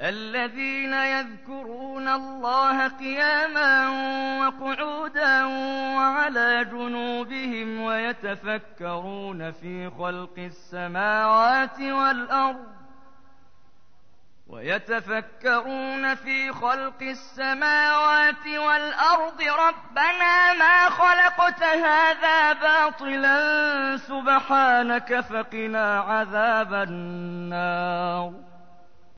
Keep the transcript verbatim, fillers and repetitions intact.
الذين يذكرون الله قياما وقعودا وعلى جنوبهم ويتفكرون في خلق السماوات والأرض ويتفكرون في خلق السماوات والأرض ربنا ما خلقت هذا باطلا سبحانك فقنا عذاب النار